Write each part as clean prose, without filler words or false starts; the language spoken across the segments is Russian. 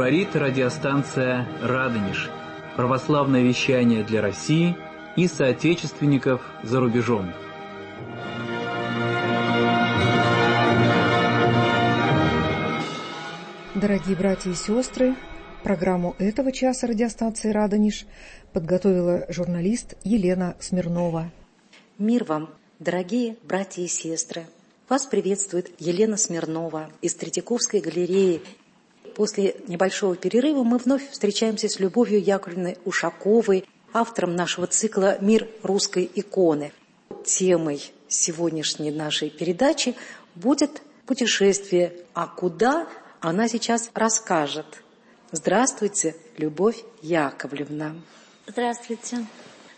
Говорит радиостанция «Радонеж». Православное вещание для России и соотечественников за рубежом. Дорогие братья и сестры, программу этого часа радиостанции «Радонеж» подготовила журналист Елена Смирнова. Мир вам, дорогие братья и сестры! Вас приветствует Елена Смирнова из Третьяковской галереи. После небольшого перерыва мы вновь встречаемся с Любовью Яковлевной Ушаковой, автором нашего цикла «Мир русской иконы». Темой сегодняшней нашей передачи будет путешествие. А куда, она сейчас расскажет. Здравствуйте, Любовь Яковлевна. Здравствуйте.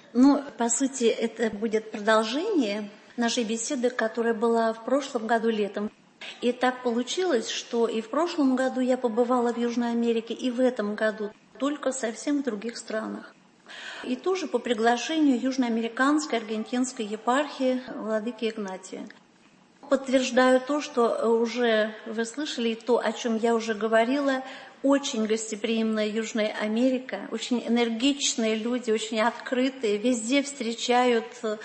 По сути, это будет продолжение нашей беседы, которая была в прошлом году летом. И так получилось, что и в прошлом году я побывала в Южной Америке, и в этом году, только совсем в других странах. И тоже по приглашению Южноамериканской аргентинской епархии владыки Игнатия. Подтверждаю то, что уже вы слышали, и то, о чем я уже говорила. Очень гостеприимная Южная Америка, очень энергичные люди, очень открытые, везде встречают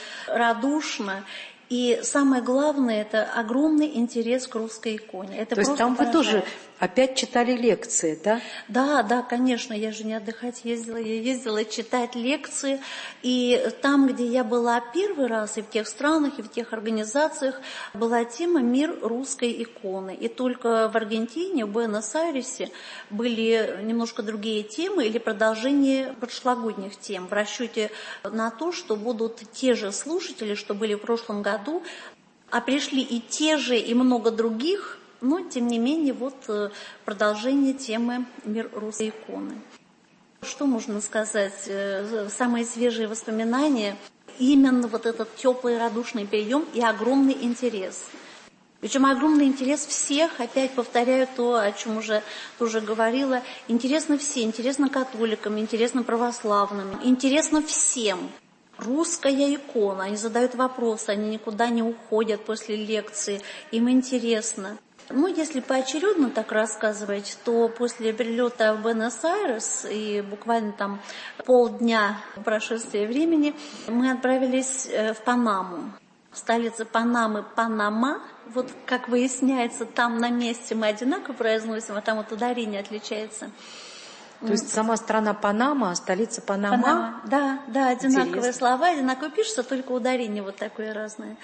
радушно. И самое главное, это огромный интерес к русской иконе. Это то есть там поражает. Вы тоже опять читали лекции, да? Да, конечно, я же не отдыхать ездила, я ездила читать лекции. И там, где я была первый раз, и в тех странах, и в тех организациях, была тема «Мир русской иконы». И только в Аргентине, в Буэнос-Айресе были немножко другие темы или продолжение прошлогодних тем в расчете на то, что будут те же слушатели, что были в прошлом году, а пришли и те же, и много других, но, тем не менее, продолжение темы «Мир русской иконы». Что можно сказать? Самые свежие воспоминания, именно этот теплый, радушный прием и огромный интерес. Причем огромный интерес всех, опять повторяю то, о чем уже тоже говорила, интересно все, интересно католикам, интересно православным, интересно всем. Русская икона, они задают вопросы, они никуда не уходят после лекции, им интересно. Если поочередно так рассказывать, то после прилета в Буэнос-Айрес и буквально там полдня прошествия времени мы отправились в Панаму. Столица Панамы – Панама. Как выясняется, там на месте мы одинаково произносим, а там ударение отличается. То есть сама страна Панама, а столица Панама? Да, одинаковые слова, одинаково пишутся, только ударение такое разное.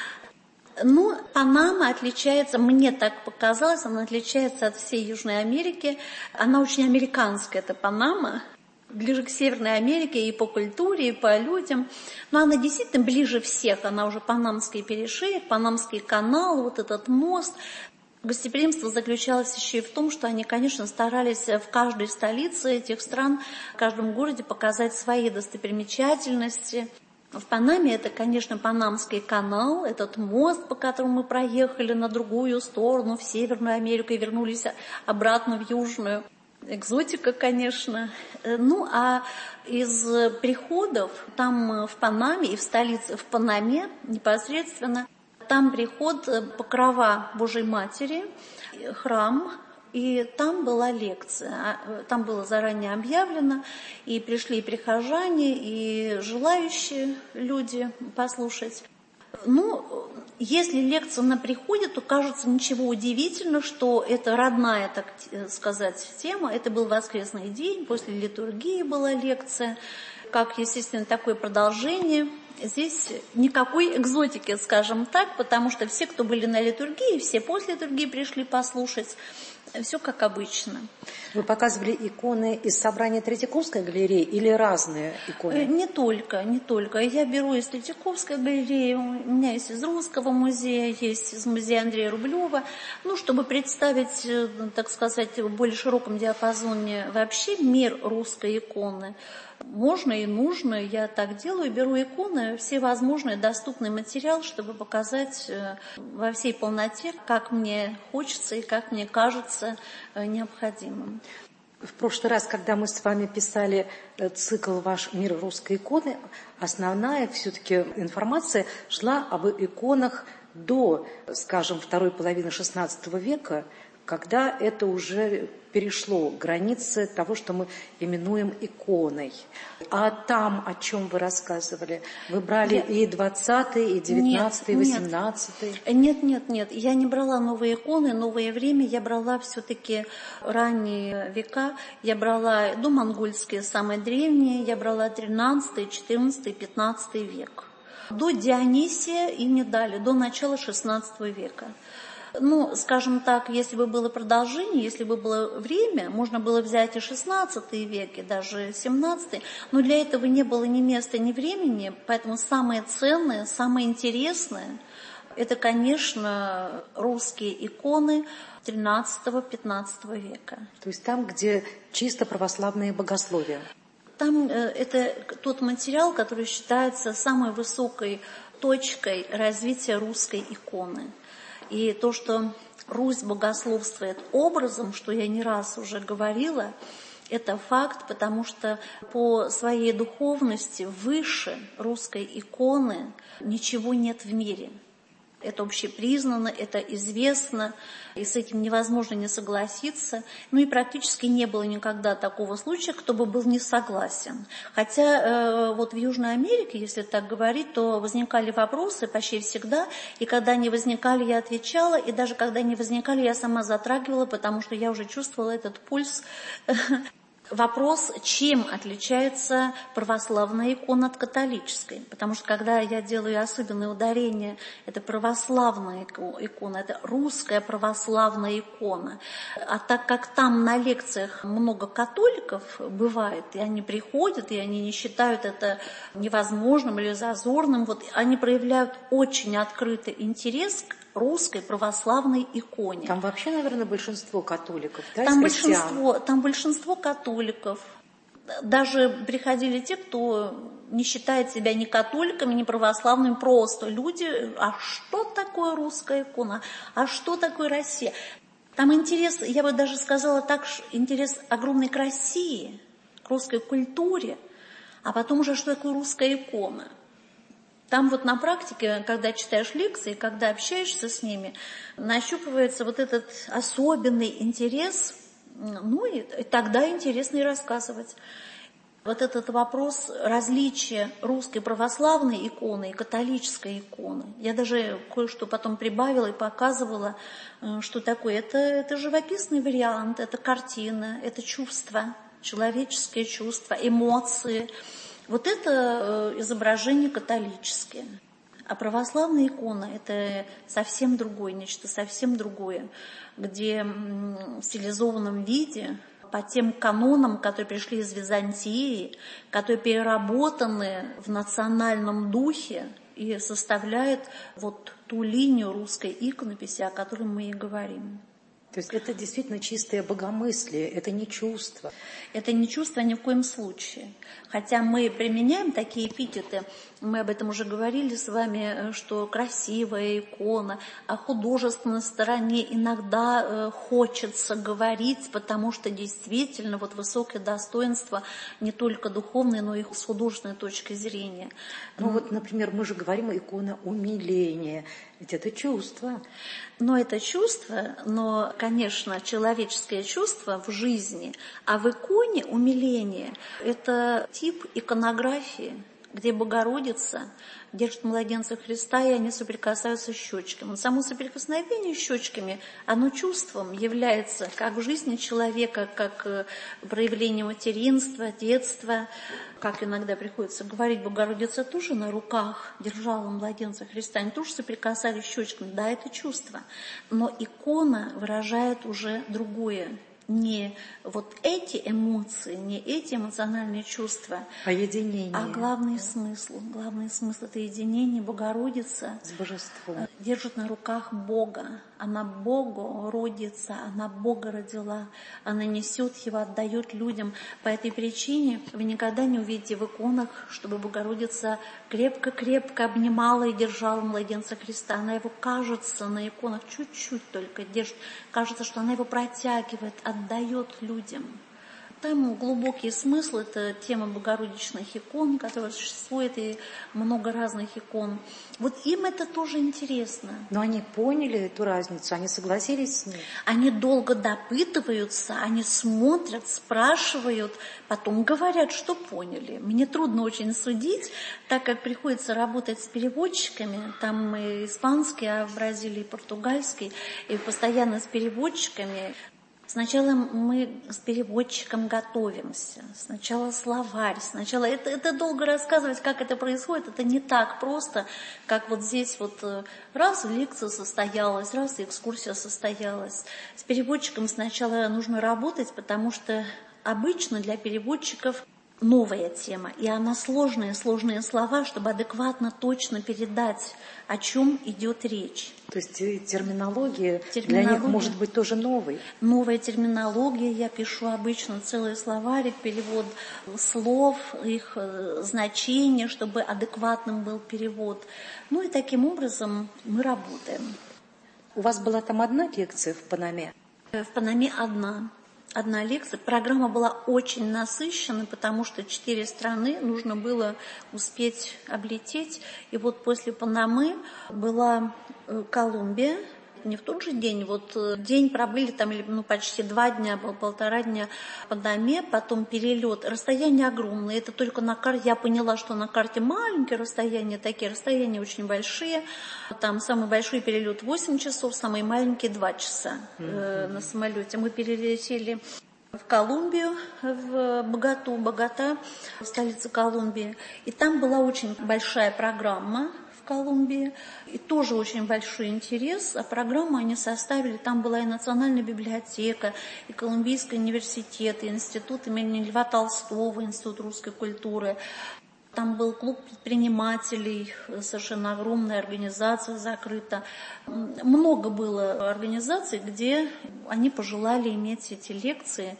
Панама отличается, мне так показалось, она отличается от всей Южной Америки. Она очень американская, эта Панама, ближе к Северной Америке и по культуре, и по людям. Но она действительно ближе всех, она уже Панамский перешеек, Панамский канал, этот мост. Гостеприимство заключалось еще и в том, что они, конечно, старались в каждой столице этих стран, в каждом городе показать свои достопримечательности. В Панаме это, конечно, Панамский канал, этот мост, по которому мы проехали на другую сторону, в Северную Америку и вернулись обратно в Южную. Экзотика, конечно. А из приходов там в Панаме и в столице, в Панаме непосредственно, там приход Покрова Божьей Матери, храм, и там была лекция. Там было заранее объявлено, и пришли и прихожане, и желающие люди послушать. Если лекция на приходе, то кажется ничего удивительного, что это родная, так сказать, тема. Это был воскресный день, после литургии была лекция, как, естественно, такое продолжение. Здесь никакой экзотики, скажем так, потому что все, кто были на литургии, все после литургии пришли послушать. Все как обычно. Вы показывали иконы из собрания Третьяковской галереи или разные иконы? Не только. Я беру из Третьяковской галереи, у меня есть из Русского музея, есть из музея Андрея Рублева. Чтобы представить, так сказать, в более широком диапазоне вообще мир русской иконы. Можно и нужно, я так делаю, беру иконы, все возможные доступный материал, чтобы показать во всей полноте, как мне хочется и как мне кажется необходимым. В прошлый раз, когда мы с вами писали цикл «Ваш мир русской иконы», основная все-таки информация шла об иконах до, скажем, второй половины XVI века, когда это уже перешло границы того, что мы именуем иконой. А там, о чем вы рассказывали, вы брали и 20-й, и 19-й, и 18-й? Нет. Я не брала новые иконы, новое время. Я брала все-таки ранние века. Я брала домонгольские, самые древние. Я брала 13-й, 14-й, 15 век. До Дионисия и не далее, до начала 16 века. Ну, скажем так, если бы было продолжение, если бы было время, можно было взять и 16 век, и даже 17, но для этого не было ни места, ни времени, поэтому самое ценное, самое интересное, это, конечно, русские иконы 13-15 века. То есть там, где чисто православные богословия? Там это тот материал, который считается самой высокой точкой развития русской иконы. И то, что Русь богословствует образом, что я не раз уже говорила, это факт, потому что по своей духовности выше русской иконы ничего нет в мире. Это общепризнано, это известно, и с этим невозможно не согласиться. Ну и практически не было никогда такого случая, кто бы был не согласен. Хотя вот в Южной Америке, если так говорить, то возникали вопросы почти всегда, и когда они возникали, я отвечала, и даже когда они возникали, я сама затрагивала, потому что я уже чувствовала этот пульс. Вопрос, чем отличается православная икона от католической. Потому что когда я делаю особенное ударение, это православная икона, это русская православная икона. А так как там на лекциях много католиков бывает, и они приходят, и они не считают это невозможным или зазорным, вот они проявляют очень открытый интерес к русской православной иконе. Там вообще, наверное, большинство католиков, да? Там большинство католиков. Даже приходили те, кто не считает себя ни католиками, ни православными, просто люди. А что такое русская икона? А что такое Россия? Там интерес, я бы даже сказала так, интерес огромный к России, к русской культуре, а потом уже что такое русская икона. Там вот на практике, когда читаешь лекции, когда общаешься с ними, нащупывается вот этот особенный интерес, ну и тогда интересно и рассказывать. Вот этот вопрос различия русской православной иконы и католической иконы. Я даже кое-что потом прибавила и показывала, что такое. Это живописный вариант, это картина, это чувства, человеческие чувства, эмоции. Вот это изображение католическое. А православная икона – это совсем другое, нечто совсем другое, где в стилизованном виде, по тем канонам, которые пришли из Византии, которые переработаны в национальном духе и составляют вот ту линию русской иконописи, о которой мы и говорим. То есть это действительно чистое богомыслие, это не чувство. Это не чувство ни в коем случае. Хотя мы применяем такие эпитеты, мы об этом уже говорили с вами, что красивая икона, о художественной стороне иногда хочется говорить, потому что действительно вот высокое достоинство не только духовное, но и с художественной точки зрения. Ну вот, например, мы же говорим икона умиления, ведь это чувство. Но это чувство, но, конечно, человеческое чувство в жизни, а в иконе умиление – это тип иконографии, где Богородица держит младенца Христа, и они соприкасаются щечками. Само соприкосновение щечками, оно чувством является как в жизни человека, как проявление материнства, детства. Как иногда приходится говорить, Богородица тоже на руках держала младенца Христа, они тоже соприкасались щечками. Да, это чувство. Но икона выражает уже другое. Не вот эти эмоции, не эти эмоциональные чувства, а единение. А главный смысл это единение. Богородица с божеством держит на руках Бога. Она Богу родится, она Бога родила, она несет его, отдает людям. По этой причине вы никогда не увидите в иконах, чтобы Богородица крепко-крепко обнимала и держала младенца Христа. Она его, кажется, на иконах чуть-чуть только держит. Кажется, что она его протягивает, отдает людям. Там глубокий смысл, это тема богородичных икон, которая существует, и много разных икон. Вот им это тоже интересно. Но они поняли эту разницу, они согласились с ней? Они долго допытываются, они смотрят, спрашивают, потом говорят, что поняли. Мне трудно очень судить, так как приходится работать с переводчиками, там и испанский, а в Бразилии португальский, и постоянно с переводчиками. Сначала мы с переводчиком готовимся, сначала словарь, сначала... Это долго рассказывать, как это происходит, это не так просто, как вот здесь вот раз лекция состоялась, раз экскурсия состоялась. С переводчиком сначала нужно работать, потому что обычно для переводчиков новая тема, и она сложные слова, чтобы адекватно, точно передать, о чем идет речь. То есть терминология для них может быть тоже новой? Новая терминология, я пишу обычно целый словарик, перевод слов, их значения, чтобы адекватным был перевод. Ну и таким образом мы работаем. У вас была там одна лекция в Панаме? В Панаме одна лекция. Программа была очень насыщенной, потому что 4 страны нужно было успеть облететь. И вот после Панамы была Колумбия. Не в тот же день, вот день пробыли там почти 2 дня, 1,5 дня в Панаме, потом перелет. Расстояние огромное, это только на карте, я поняла, что на карте маленькие расстояния, такие расстояния очень большие. Там самый большой перелет 8 часов, самый маленький 2 часа на самолете. Мы перелетели в Колумбию, в Богота, столица Колумбии. И там была очень большая программа в Колумбии, и тоже очень большой интерес. А программу они составили, там была и Национальная библиотека, и Колумбийский университет, и институт имени Льва Толстого, институт русской культуры. Там был клуб предпринимателей, совершенно огромная организация закрыта. Много было организаций, где они пожелали иметь эти лекции.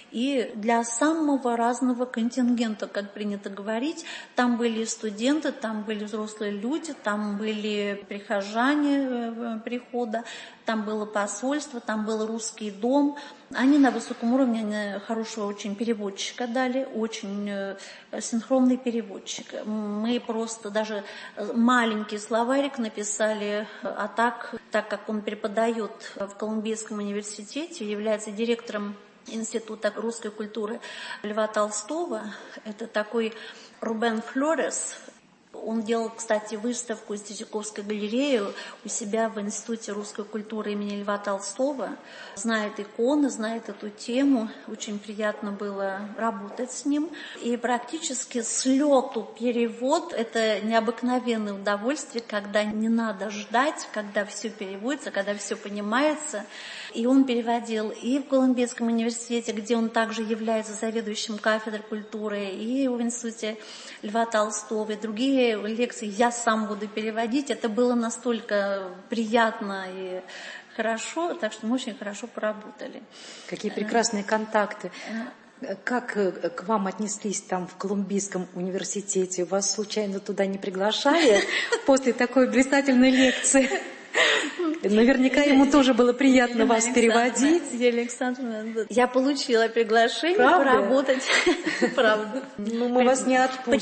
И для самого разного контингента, как принято говорить, там были студенты, там были взрослые люди, там были прихожане прихода, там было посольство, там был русский дом. Они на высоком уровне, они хорошего очень переводчика дали, очень синхронный переводчик. Мы просто даже маленький словарик написали, а так как он преподает в Колумбийском университете, является директором Института русской культуры Льва Толстого, это такой Рубен Флорес. Он делал, кстати, выставку из Третьяковской галереи у себя в Институте русской культуры имени Льва Толстого. Знает иконы, знает эту тему. Очень приятно было работать с ним. И практически с лету перевод – это необыкновенное удовольствие, когда не надо ждать, когда все переводится, когда все понимается. И он переводил и в Колумбийском университете, где он также является заведующим кафедрой культуры, и в Институте Льва Толстого, и другие лекции я сам буду переводить. Это было настолько приятно и хорошо, так что мы очень хорошо поработали. Какие прекрасные контакты. Как к вам отнеслись там в Колумбийском университете? Вас случайно туда не приглашали после такой блистательной лекции? Наверняка ему тоже было приятно вас переводить. Елена Александровна, я получила приглашение поработать. Правда. Ну, мы вас не отпустим.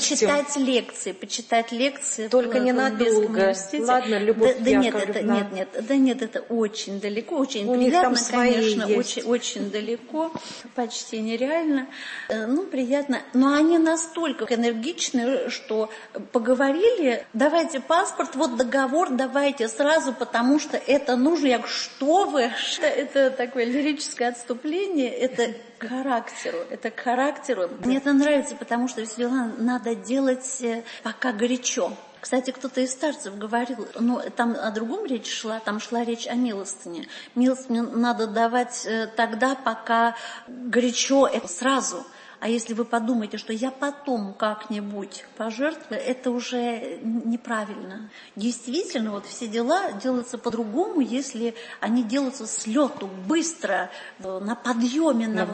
Почитать лекции. Только ненадолго. Ладно, Любовь Яковлевна. Нет, это очень далеко, очень у приятно, них там конечно, очень далеко, почти нереально. Ну, приятно. Но они настолько энергичны, что поговорили, давайте паспорт, вот договор, давайте сразу, потому что это нужно. Я говорю, что вы? Это такое лирическое отступление, это к характеру. Мне это нравится, потому что все дела надо делать пока горячо. Кстати, кто-то из старцев говорил, там о другом речь шла, там шла речь о милостыне. Милостыню надо давать тогда, пока горячо, это сразу. А если вы подумаете, что я потом как-нибудь пожертвую, это уже неправильно. Действительно, вот все дела делаются по-другому, если они делаются с лету, быстро, на подъеме, на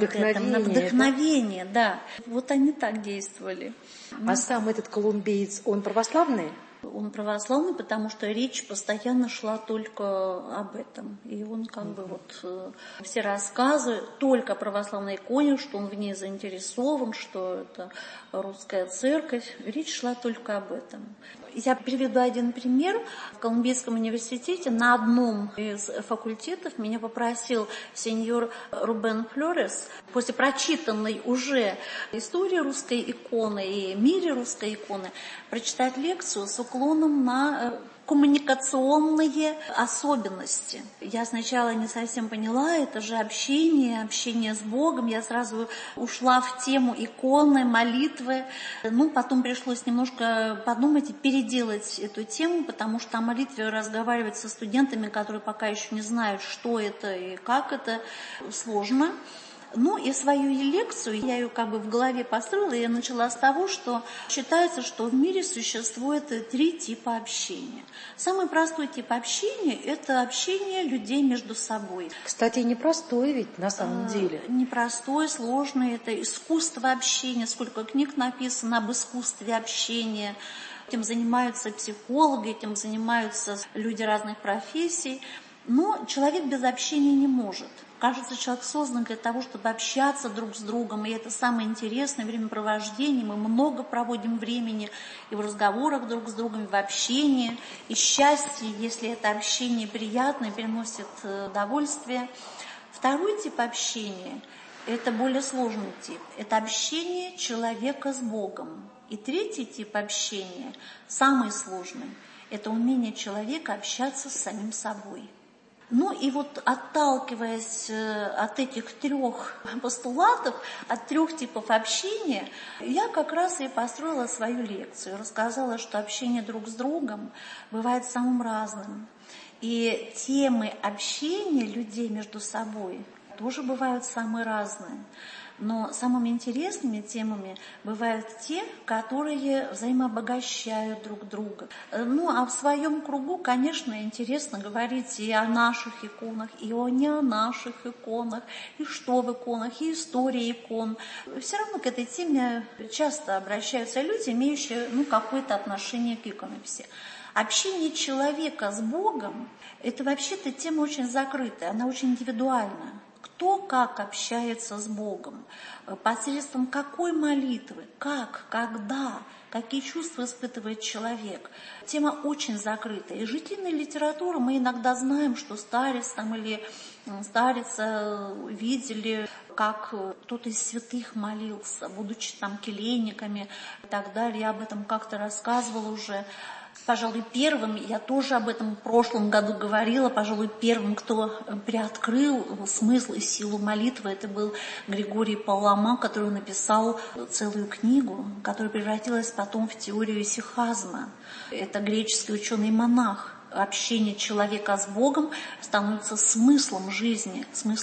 вдохновение. Да. Вот они так действовали. А сам этот колумбиец, он православный? Он православный, потому что речь постоянно шла только об этом. И он как бы вот все рассказы только о православной иконе, что он в ней заинтересован, что это русская церковь. Речь шла только об этом. Я приведу один пример. В Колумбийском университете на одном из факультетов меня попросил сеньор Рубен Флорес после прочитанной уже истории русской иконы и мире русской иконы прочитать лекцию с уклоном на коммуникационные особенности. Я сначала не совсем поняла, это же общение с Богом. Я сразу ушла в тему иконы, молитвы. Потом пришлось немножко подумать и переделать эту тему, потому что о молитве разговаривать со студентами, которые пока еще не знают, что это и как это, сложно. И свою лекцию, я ее как бы в голове построила, и я начала с того, что считается, что в мире существует 3 типа общения. Самый простой тип общения – это общение людей между собой. Кстати, непростой ведь на самом деле. Непростой, сложный, это искусство общения, сколько книг написано об искусстве общения. Этим занимаются психологи, этим занимаются люди разных профессий. Но человек без общения не может. Кажется, человек создан для того, чтобы общаться друг с другом, и это самое интересное времяпровождение. Мы много проводим времени и в разговорах друг с другом, и в общении, и счастье, если это общение приятное, приносит удовольствие. Второй тип общения – это более сложный тип. Это общение человека с Богом. И третий тип общения, самый сложный, это умение человека общаться с самим собой. И вот отталкиваясь от этих 3 постулатов, от 3 типов общения, я как раз и построила свою лекцию. Рассказала, что общение друг с другом бывает самым разным. И темы общения людей между собой тоже бывают самые разные. Но самыми интересными темами бывают те, которые взаимообогащают друг друга. А в своем кругу, конечно, интересно говорить и о наших иконах, и не о наших иконах, и что в иконах, и история икон. Все равно к этой теме часто обращаются люди, имеющие какое-то отношение к иконописи. Общение человека с Богом – это вообще-то тема очень закрытая, она очень индивидуальна. Кто как общается с Богом, посредством какой молитвы, как, когда, какие чувства испытывает человек. Тема очень закрытая. Из житийной литературы мы иногда знаем, что старец или старица видели, как кто-то из святых молился, будучи келейниками и так далее. Я об этом как-то рассказывала уже. Пожалуй, первым, я тоже об этом в прошлом году говорила, пожалуй, первым, кто приоткрыл смысл и силу молитвы, это был Григорий Паламо, который написал целую книгу, которая превратилась потом в теорию исихазма. Это греческий ученый-монах. Общение человека с Богом становится смыслом жизни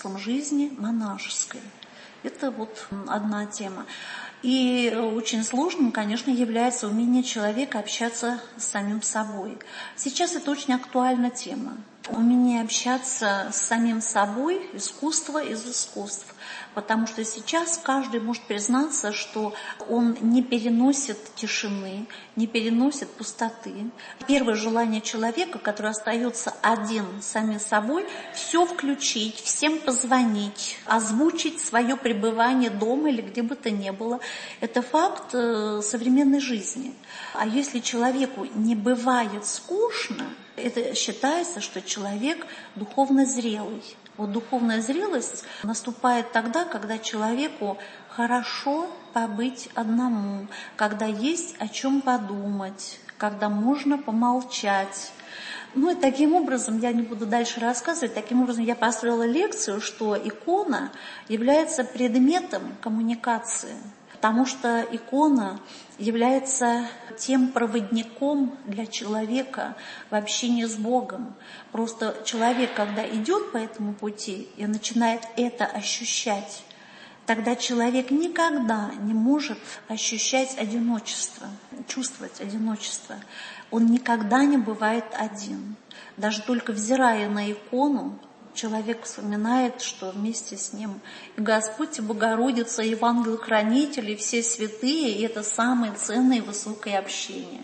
монашеской. Это вот одна тема. И очень сложным, конечно, является умение человека общаться с самим собой. Сейчас это очень актуальная тема. Умение общаться с самим собой, искусство из искусств. Потому что сейчас каждый может признаться, что он не переносит тишины, не переносит пустоты. Первое желание человека, который остается один с самим собой, все включить, всем позвонить, озвучить свое пребывание дома или где бы то ни было. Это факт современной жизни. А если человеку не бывает скучно, это считается, что человек духовно зрелый. Вот духовная зрелость наступает тогда, когда человеку хорошо побыть одному, когда есть о чем подумать, когда можно помолчать. И таким образом, я не буду дальше рассказывать, таким образом я построила лекцию, что икона является предметом коммуникации, потому что икона является тем проводником для человека в общении с Богом. Просто человек, когда идет по этому пути и начинает это ощущать, тогда человек никогда не может ощущать одиночество, чувствовать одиночество. Он никогда не бывает один. Даже только взирая на икону, человек вспоминает, что вместе с ним и Господь, и Богородица, и ангел-хранитель, и все святые, и это самое ценное и высокое общение.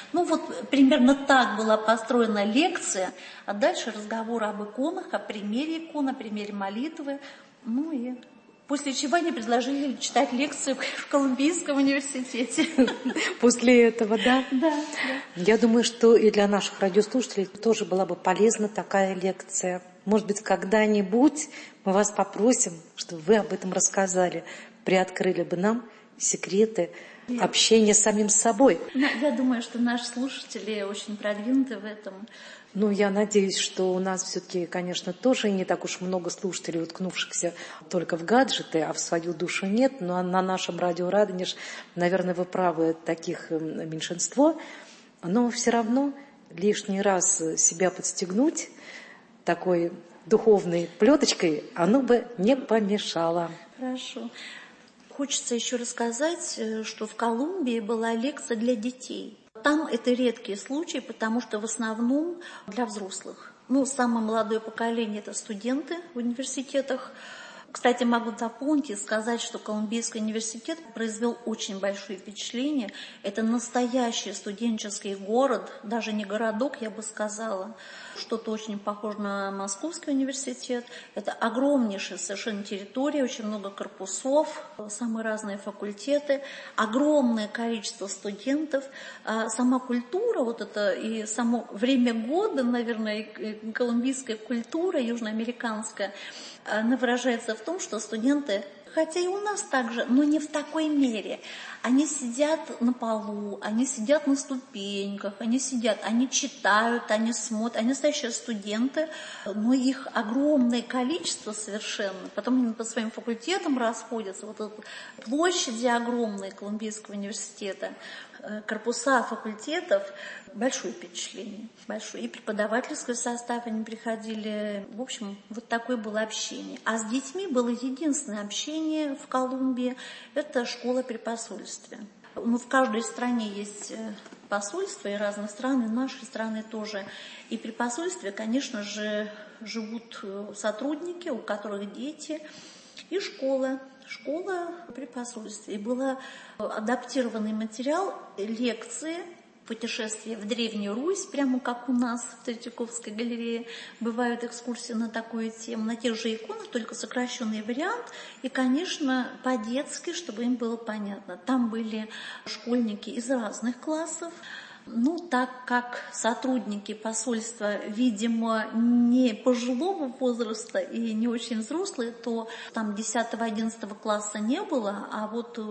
Примерно так была построена лекция, а дальше разговор об иконах, о примере икон, о примере молитвы. И после чего они предложили читать лекцию в Колумбийском университете. После этого, да? Да. Я думаю, что и для наших радиослушателей тоже была бы полезна такая лекция. Может быть, когда-нибудь мы вас попросим, чтобы вы об этом рассказали, приоткрыли бы нам секреты общения с самим собой. Я думаю, что наши слушатели очень продвинуты в этом. Я надеюсь, что у нас все-таки, конечно, тоже не так уж много слушателей, уткнувшихся только в гаджеты, а в свою душу нет. Но на нашем радио Радонеж, наверное, вы правы, таких меньшинство. Но все равно лишний раз себя подстегнуть такой духовной плеточкой, оно бы не помешало. Хорошо. Хочется еще рассказать, что в Колумбии была лекция для детей. Там это редкие случаи, потому что в основном для взрослых. Самое молодое поколение – это студенты в университетах. Кстати, могу дополнить и сказать, что Колумбийский университет произвел очень большое впечатление. Это настоящий студенческий город, даже не городок, я бы сказала. Что-то очень похоже на Московский университет. Это огромнейшая совершенно территория, очень много корпусов, самые разные факультеты, огромное количество студентов. Сама культура, это и само время года, наверное, и колумбийская культура, южноамериканская, она выражается в том, что студенты, хотя и у нас также, но не в такой мере, они сидят на полу, они сидят на ступеньках, они читают, они смотрят, они настоящие студенты, но их огромное количество совершенно. Потом они по своим факультетам расходятся, площади огромные Колумбийского университета, корпуса факультетов, большое впечатление, большое. И преподавательский состав они приходили. В общем, такое было общение. А с детьми было единственное общение в Колумбии – это школа при посольстве. В каждой стране есть посольства и разных стран, и нашей страны тоже. И при посольстве, конечно же, живут сотрудники, у которых дети, и школа при посольстве. И был адаптированный материал, лекции, путешествия в Древнюю Русь, прямо как у нас в Третьяковской галерее бывают экскурсии на такую тему, на тех же иконах, только сокращенный вариант, и, конечно, по-детски, чтобы им было понятно. Там были школьники из разных классов. Так как сотрудники посольства, видимо, не пожилого возраста и не очень взрослые, то там 10-11 класса не было, а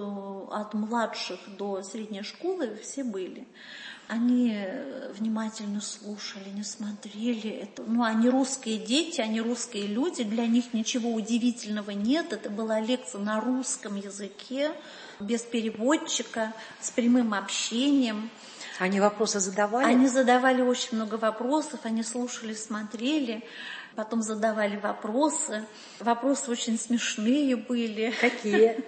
от младших до средней школы все были. Они внимательно слушали, не смотрели. Они русские дети, они русские люди, для них ничего удивительного нет. Это была лекция на русском языке, без переводчика, с прямым общением. Они вопросы задавали? Они задавали очень много вопросов, они слушали, смотрели, потом задавали вопросы. Вопросы очень смешные были. Какие?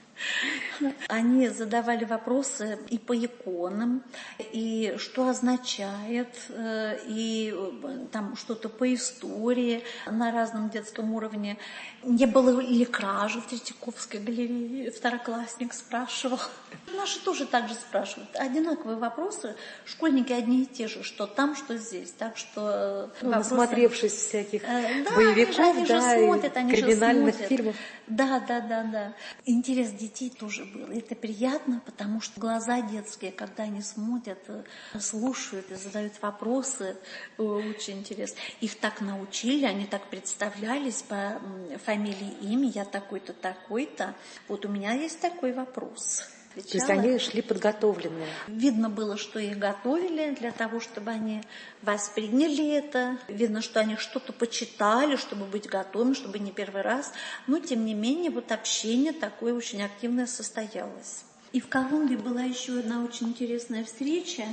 Они задавали вопросы и по иконам, и что означает, и там что-то по истории на разном детском уровне. Не было ли кражи в Третьяковской галерее? Второклассник спрашивал. Наши тоже так же спрашивают. Одинаковые вопросы. Школьники одни и те же, что там, что здесь. Так что насмотревшись всяких боевиков, они криминальных фильмов. Да. Интерес детей тоже был. Это приятно, потому что глаза детские, когда они смотрят, слушают и задают вопросы, очень интересно. Их так научили, они так представлялись по фамилии, имя, я такой-то, такой-то. У меня есть такой вопрос. То есть они шли подготовленные. Видно было, что их готовили для того, чтобы они восприняли это. Видно, что они что-то почитали, чтобы быть готовыми, чтобы не первый раз. Но, тем не менее, общение такое очень активное состоялось. И в Колумбии была еще одна очень интересная встреча.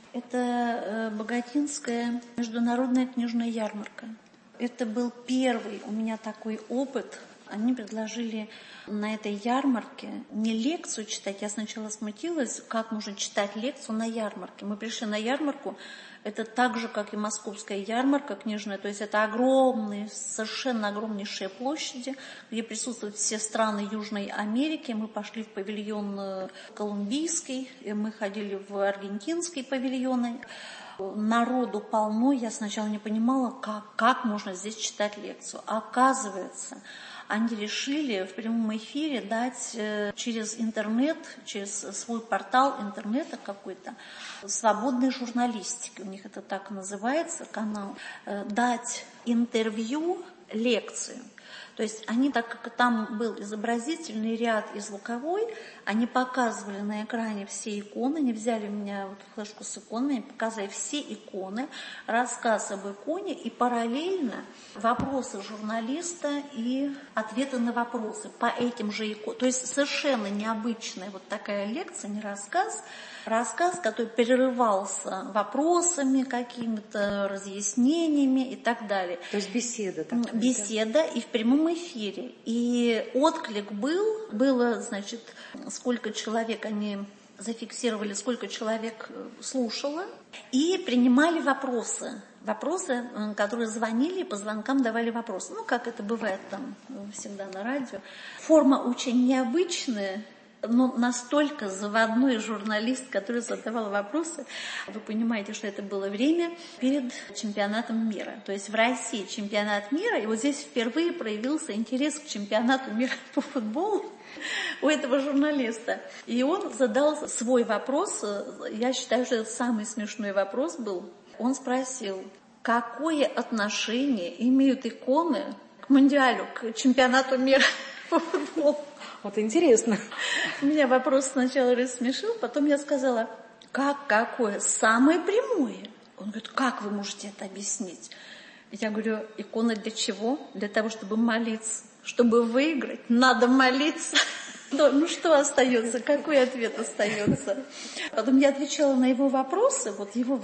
Это Богатинская международная книжная ярмарка. Это был первый у меня такой опыт. Они предложили на этой ярмарке не лекцию читать. Я сначала смутилась, как можно читать лекцию на ярмарке. Мы пришли на ярмарку, Это так же, как и московская ярмарка книжная, то есть это огромные, совершенно огромнейшие площади, где присутствуют все страны Южной Америки. Мы пошли в павильон колумбийский, мы ходили в аргентинские павильоны. Народу полно, я сначала не понимала, как можно здесь читать лекцию. Оказывается, они решили в прямом эфире дать через интернет, через свой портал интернета какой-то, свободной журналистики, у них это так называется, канал, дать интервью, лекцию. То есть они, так как там был изобразительный ряд и звуковой, они показывали на экране все иконы, они взяли у меня вот флешку с иконами, показали все иконы, рассказ об иконе и параллельно вопросы журналиста и ответы на вопросы по этим же иконам. То есть совершенно необычная вот такая лекция, не рассказ, который перерывался вопросами, какими-то разъяснениями и так далее. То есть беседа. Такая, беседа, да? И в прямом эфире. И отклик было, значит, сколько человек они зафиксировали, сколько человек слушало, и принимали вопросы. Вопросы, которые звонили, по звонкам давали вопросы. Ну, как это бывает там всегда на радио. Форма очень необычная, но настолько заводной журналист, который задавал вопросы. Вы понимаете, что это было время перед чемпионатом мира. То есть в России чемпионат мира, и вот здесь впервые проявился интерес к чемпионату мира по футболу у этого журналиста. И он задал свой вопрос, я считаю, что это самый смешной вопрос был. Он спросил, какое отношение имеют иконы к Мундиалю, к чемпионату мира по футболу? Вот интересно. Меня вопрос сначала рассмешил, потом я сказала, какое? Самое прямое. Он говорит, как вы можете это объяснить? Я говорю, икона для чего? Для того, чтобы молиться. Чтобы выиграть, надо молиться. Ну что остается? Какой ответ остается? Потом я отвечала на его вопросы,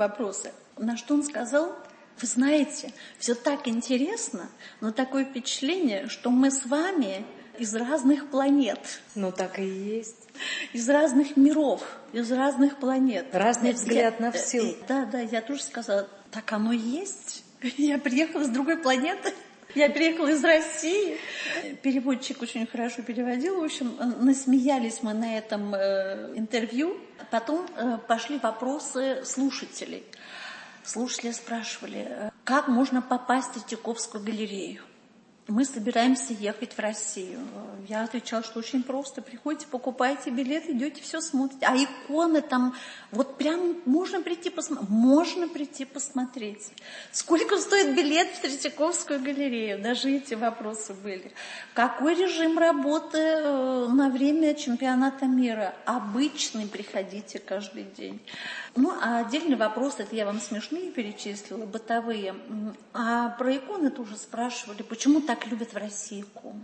на что он сказал, вы знаете, все так интересно, но такое впечатление, что мы с вами из разных планет. Ну, так и есть. Из разных миров, из разных планет. Разный взгляд на все. Да, я тоже сказала, так оно и есть. Я приехала с другой планеты. Я приехала из России. Переводчик очень хорошо переводил. В общем, насмеялись мы на этом интервью. Потом пошли вопросы слушателей. Слушатели спрашивали, как можно попасть в Третьяковскую галерею. Мы собираемся ехать в Россию. Я отвечала, что очень просто. Приходите, покупаете билет, идете, все смотрите. А иконы там, вот прям можно прийти посмотреть. Можно прийти посмотреть. Сколько стоит билет в Третьяковскую галерею? Даже эти вопросы были. Какой режим работы на время чемпионата мира? Обычный, приходите каждый день. Ну, а отдельный вопрос, это я вам смешные перечислила, бытовые. А про иконы тоже спрашивали, почему так любят в России иконы.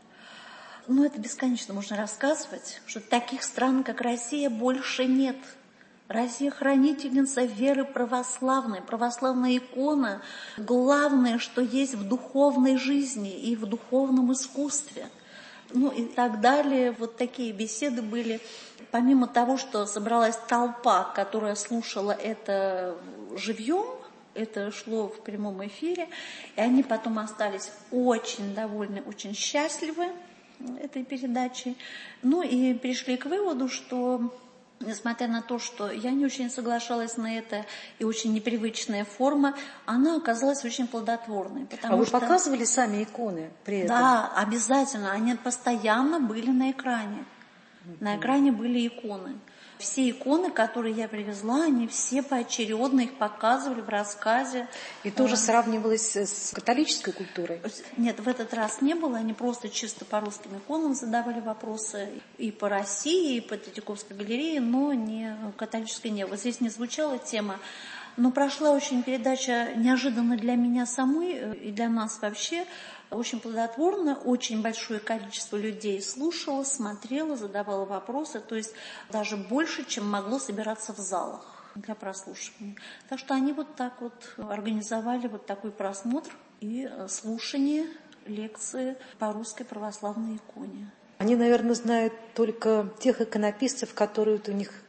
Ну, это бесконечно можно рассказывать, что таких стран, как Россия, больше нет. Россия хранительница веры православной. Православная икона – главное, что есть в духовной жизни и в духовном искусстве. Ну и так далее. Вот такие беседы были. Помимо того, что собралась толпа, которая слушала это живьем, это шло в прямом эфире, и они потом остались очень довольны, очень счастливы этой передачей. Ну и пришли к выводу, что, несмотря на то, что я не очень соглашалась на это, и очень непривычная форма, она оказалась очень плодотворной. А вы показывали сами иконы при этом? Да, обязательно. Они постоянно были на экране. На экране были иконы. Все иконы, которые я привезла, они все поочередно их показывали в рассказе. И тоже сравнивалось с католической культурой? Нет, в этот раз не было. Они просто чисто по русским иконам задавали вопросы. И по России, и по Третьяковской галерее, но не католической не было. Здесь не звучала тема. Но прошла очень передача неожиданно для меня самой и для нас вообще. Очень плодотворно, очень большое количество людей слушало, смотрело, задавало вопросы, то есть даже больше, чем могло собираться в залах для прослушивания. Так что они вот так вот организовали вот такой просмотр и слушание лекции по русской православной иконе. Они, наверное, знают только тех иконописцев, которые у них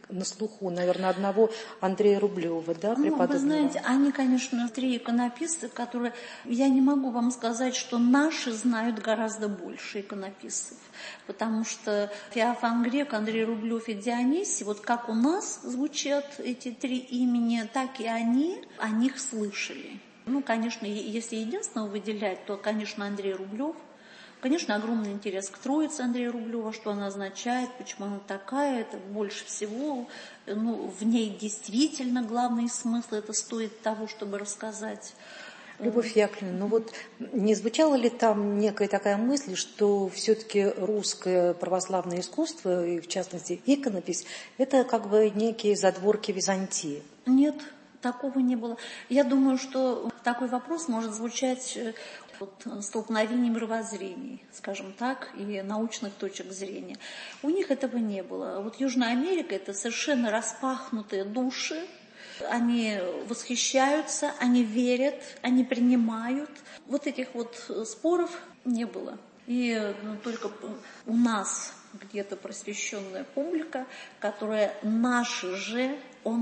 на слуху, наверное, одного Андрея Рублева, да, преподобного? Вы знаете, они, конечно, 3 иконописца, которые... Я не могу вам сказать, что наши знают гораздо больше иконописцев, потому что Феофан Грек, Андрей Рублев и Дионисий, вот как у нас звучат эти 3 имени, так и они о них слышали. Конечно, если единственного выделять, то, конечно, Андрей Рублев. Конечно, огромный интерес к Троице Андрея Рублева, что она означает, почему она такая, это больше всего, в ней действительно главный смысл, это стоит того, чтобы рассказать. Любовь Яковлевна, не звучала ли там некая такая мысль, что все-таки русское православное искусство, и в частности иконопись, это как бы некие задворки Византии? Нет, такого не было. Я думаю, что такой вопрос может звучать столкновений мировоззрений, скажем так, и научных точек зрения. У них этого не было. Южная Америка – это совершенно распахнутые души, они восхищаются, они верят, они принимают. Этих споров не было. И только у нас где-то просвещенная публика, которая о наших же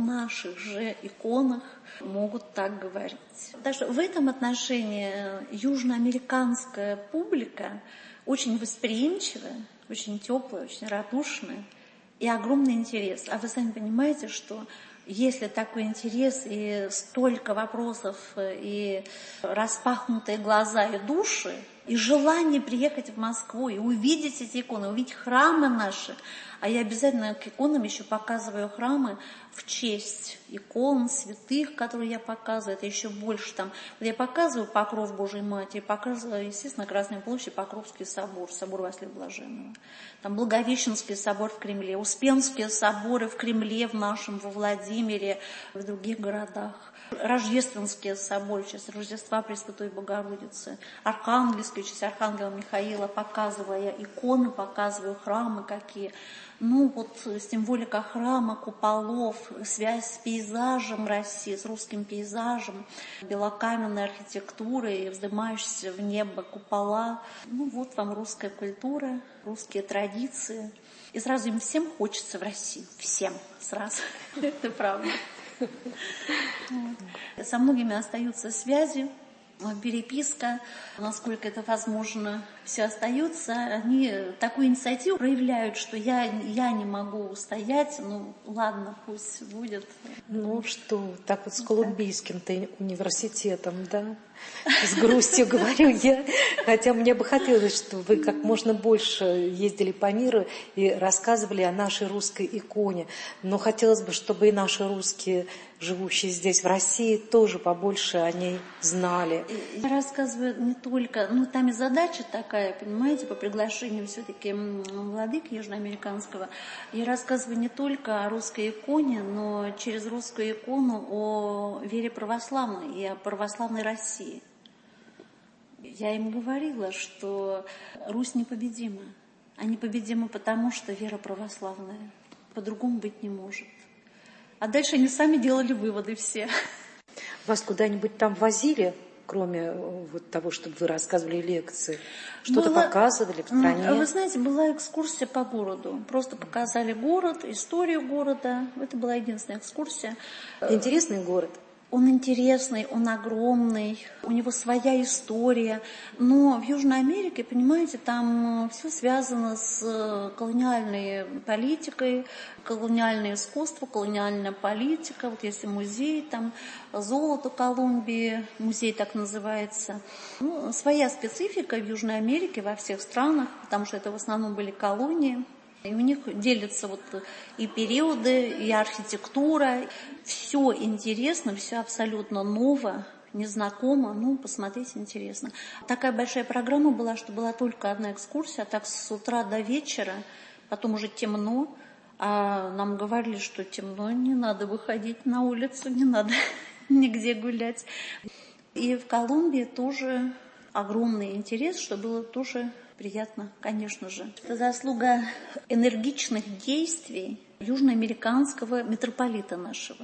иконах могут так говорить. Так что в этом отношении южноамериканская публика очень восприимчивая, очень теплая, очень радушная и огромный интерес. А вы сами понимаете, что если такой интерес и столько вопросов, и распахнутые глаза и души, и желание приехать в Москву и увидеть эти иконы, увидеть храмы наши, а я обязательно к иконам еще показываю храмы в честь икон, святых, которые я показываю, это еще больше там. Я показываю Покров Божией Матери, показываю, естественно, Красную площадь, Покровский собор, собор Василия Блаженного. Там Благовещенский собор в Кремле, Успенские соборы в Кремле, в нашем, во Владимире, в других городах. Рождественские соборы, сейчас Рождества Пресвятой Богородицы, Архангельский, в честь Архангела Михаила, показывая иконы, показываю храмы какие. Символика храма, куполов, связь с пейзажем России, с русским пейзажем, белокаменной архитектурой, вздымающиеся в небо купола. Вам русская культура, русские традиции. И сразу им всем хочется в Россию. Всем сразу. Это правда. Со многими остаются связи, переписка, насколько это возможно, все остается. Они такую инициативу проявляют, что я не могу устоять, ладно, пусть будет. Так с Колумбийским-то университетом, да? С грустью говорю я, хотя мне бы хотелось, чтобы вы как можно больше ездили по миру и рассказывали о нашей русской иконе. Но хотелось бы, чтобы и наши русские, живущие здесь, в России, тоже побольше о ней знали. Я рассказываю не только... там и задача такая, понимаете, по приглашению все-таки владыки южноамериканского. Я рассказываю не только о русской иконе, но через русскую икону о вере православной и о православной России. Я им говорила, что Русь непобедима. А непобедима потому, что вера православная. По-другому быть не может. А дальше они сами делали выводы все. Вас куда-нибудь там возили, кроме того, чтобы вы рассказывали лекции? Что-то показывали в стране? Вы знаете, была экскурсия по городу. Просто показали город, историю города. Это была единственная экскурсия. Интересный город? Он интересный, он огромный, у него своя история. Но в Южной Америке, понимаете, там все связано с колониальной политикой, колониальное искусство, колониальная политика. Если музей, там золото Колумбии, музей так называется. Своя специфика в Южной Америке, во всех странах, потому что это в основном были колонии. И у них делятся и периоды, и архитектура. Все интересно, все абсолютно ново, незнакомо. Посмотреть интересно. Такая большая программа была, что была только одна экскурсия, а так с утра до вечера, потом уже темно. А нам говорили, что темно, не надо выходить на улицу, не надо нигде гулять. И в Колумбии тоже огромный интерес, что было тоже приятно, конечно же. Это заслуга энергичных действий южноамериканского митрополита нашего.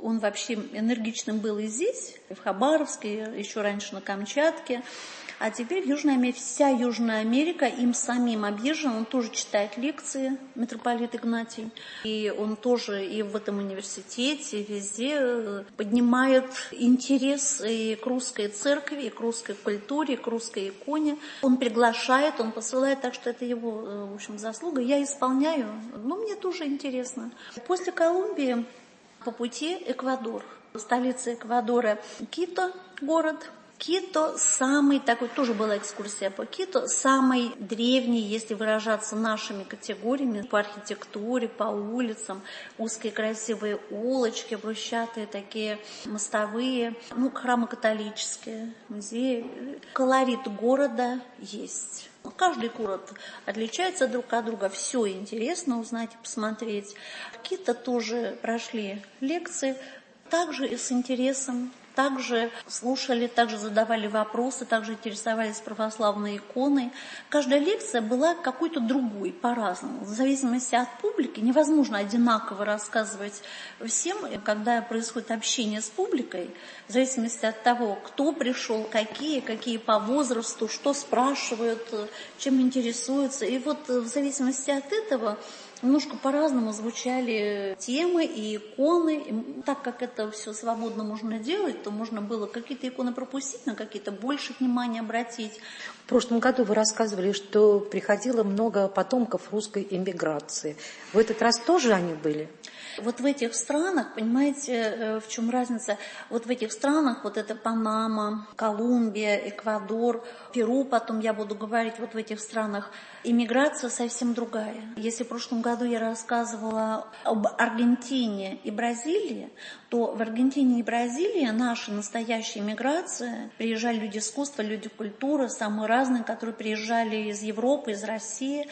Он вообще энергичным был и здесь, и в Хабаровске, еще раньше на Камчатке. А теперь в Южной Америке, вся Южная Америка им самим объезжена. Он тоже читает лекции, митрополит Игнатий. И он тоже и в этом университете, везде поднимает интерес и к русской церкви, и к русской культуре, и к русской иконе. Он приглашает, он посылает, так что это его, в общем, заслуга. Я исполняю, но мне тоже интересно. После Колумбии по пути Эквадор. Столица Эквадора Кито, город. Кито самый, такой тоже была экскурсия по Кито, самый древний, если выражаться нашими категориями, по архитектуре, по улицам, узкие красивые улочки, брусчатые такие мостовые, храмы католические, музеи. Колорит города есть. Каждый город отличается друг от друга, все интересно узнать и посмотреть. В Кито тоже прошли лекции, также и с интересом. Также слушали, также задавали вопросы, также интересовались православной иконой. Каждая лекция была какой-то другой, по-разному. В зависимости от публики невозможно одинаково рассказывать всем, когда происходит общение с публикой, в зависимости от того, кто пришел, какие по возрасту, что спрашивают, чем интересуются. И вот в зависимости от этого немножко по-разному звучали темы и иконы. И так как это все свободно можно делать, то можно было какие-то иконы пропустить, на какие-то больше внимания обратить. В прошлом году вы рассказывали, что приходило много потомков русской эмиграции. В этот раз тоже они были? Вот в этих странах, понимаете, в чем разница? Вот в этих странах, вот это Панама, Колумбия, Эквадор, Перу, потом я буду говорить, вот в этих странах иммиграция совсем другая. Если в прошлом году я рассказывала об Аргентине и Бразилии, то в Аргентине и Бразилии наша настоящая иммиграция, приезжали люди искусства, люди культуры, самые разные, которые приезжали из Европы, из России,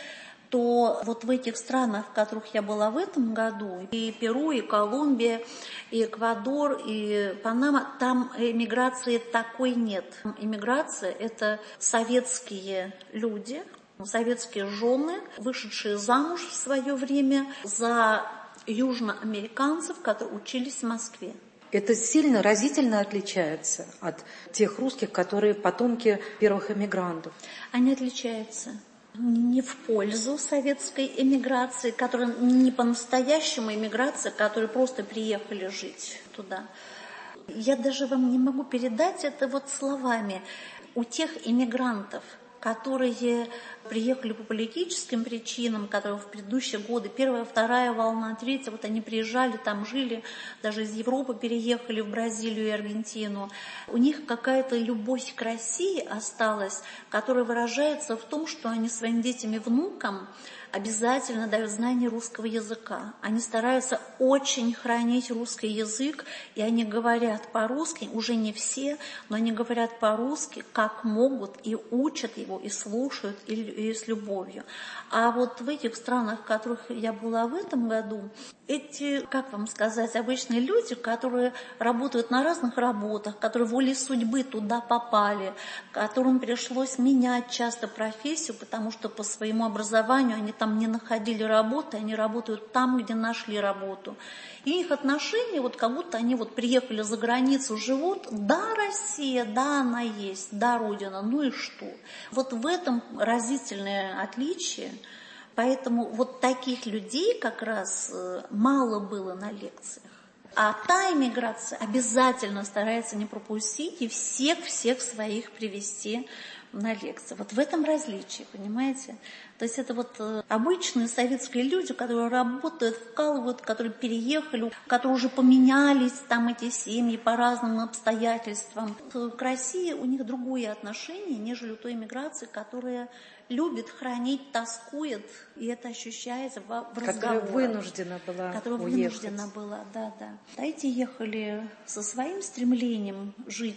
то вот в этих странах, в которых я была в этом году, и Перу, и Колумбия, и Эквадор, и Панама, там иммиграции такой нет. Иммиграция – это советские люди, советские жены, вышедшие замуж в свое время за южноамериканцев, которые учились в Москве. Это сильно, разительно отличается от тех русских, которые потомки первых эмигрантов? Они отличаются. Не в пользу советской эмиграции, которая не по-настоящему эмиграция, которые просто приехали жить туда. Я даже вам не могу передать это вот словами. У тех эмигрантов, которые приехали по политическим причинам, которые в предыдущие годы, первая, вторая волна, третья, вот они приезжали, там жили, даже из Европы переехали в Бразилию и Аргентину. У них какая-то любовь к России осталась, которая выражается в том, что они своим детям и внукам обязательно дают знание русского языка. Они стараются очень хранить русский язык, и они говорят по-русски, уже не все, но они говорят по-русски, как могут, и учат его, и слушают, и с любовью. А вот в этих странах, в которых я была в этом году, эти, как вам сказать, обычные люди, которые работают на разных работах, которые волей судьбы туда попали, которым пришлось менять часто профессию, потому что по своему образованию они там не находили работы, они работают там, где нашли работу. И их отношения, вот как будто они вот приехали за границу, живут, да, Россия, да, она есть, да, Родина, ну и что? Вот в этом разительное отличие. Поэтому вот таких людей как раз мало было на лекциях. А та эмиграция обязательно старается не пропустить и всех своих привести на лекции. Вот в этом различие, понимаете? То есть это вот обычные советские люди, которые работают, вкалывают, которые переехали, которые уже поменялись, там эти семьи по разным обстоятельствам. К России у них другое отношение, нежели у той эмиграции, которая любит хранить, тоскует, и это ощущается в разговорах. Которая вынуждена была уехать. Да. Эти ехали со своим стремлением жить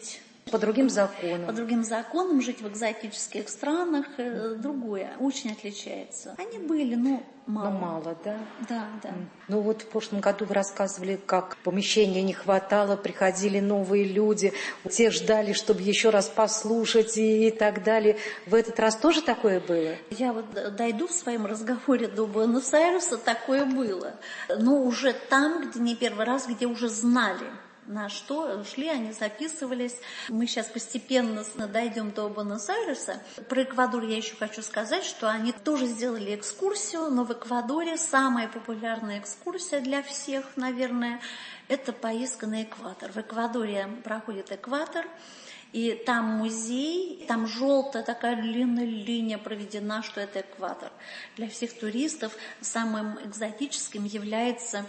По другим законам. По другим законам, жить в экзотических странах, другое, очень отличается. Они были, но мало. Ну, мало, да? Да, да. Ну вот в прошлом году вы рассказывали, как помещения не хватало, приходили новые люди, те ждали, чтобы еще раз послушать и так далее. В этот раз тоже такое было? Я вот дойду в своем разговоре до Буэнос-Айреса, такое было. Но уже там, где не первый раз, где уже знали, на что шли, они записывались. Мы сейчас постепенно дойдем до Буэнос-Айреса. Про Эквадор я еще хочу сказать, что они тоже сделали экскурсию, но в Эквадоре самая популярная экскурсия для всех, наверное, это поездка на экватор. В Эквадоре проходит экватор, и там музей, там желтая такая длинная линия проведена, что это экватор. Для всех туристов самым экзотическим является